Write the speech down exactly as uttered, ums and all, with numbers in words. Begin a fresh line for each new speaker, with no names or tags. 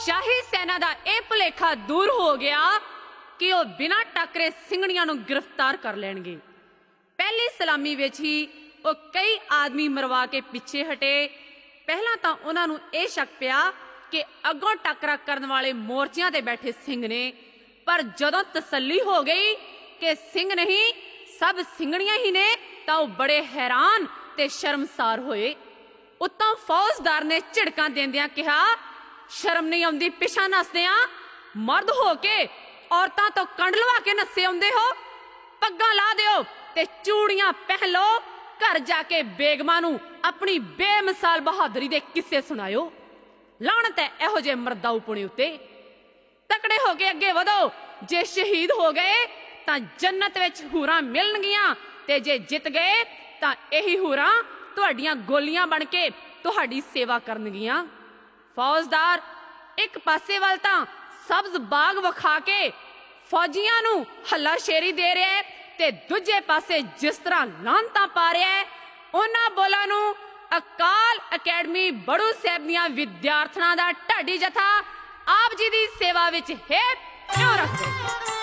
शाही सेना दा यह भुलेखा दूर हो गया कि वह बिना टाकरे ਸਿੰਘਣੀਆਂ ਨੂੰ गिरफ्तार कर लैणगे। पहली सलामी विच ही वो कई आदमी मरवा के पिछे हटे। पहला तो उन्होंने यह शक पिया कि अगों टाकरा करने वाले मोर्चियां ते बैठे सिंह ने, पर जदों तसल्ली हो गई कि सिंह नहीं सब ਸਿੰਘਣੀਆਂ ही ने तो वो बड़े हैरान ते शर्मसार होए। उत्तों फौजदार ने झिड़कां देंदियां कहा, शर्म नहीं आउंदी पिछा नसदियां? मर्द हो के औरतां तो कंड लवा के नसे आउंदे हो? पग्गां ला दिओ ते चूड़ियां पहन लो, घर जाके बेगमां नूं अपनी बेमिसाल बहादुरी दे किस्से सुनायो। लानत है इहो जे मर्दाऊ पुणे उत्ते। तकड़े हो के अगे वधो, जे शहीद हो गए तां जन्नत विच हूरां मिलणगियां ते जे जित गए तां यही हूरां तुहाडीआं गोलियां बन के तुहाडी सेवा करनगियां। फौजदार एक पासे वाल तां सब्ज बाग विखा के फौजियां नूं हल्लाशेरी दे रहा है ते दूजे पासे जिस तरह लानतां पा रहा है, उन्हां बोलां नूं अकाल अकैडमी बड़ू साहिब दीआं विद्यार्थणां दा ढाडी जथा आप जी दी सेवा विच है क्यों रखदे।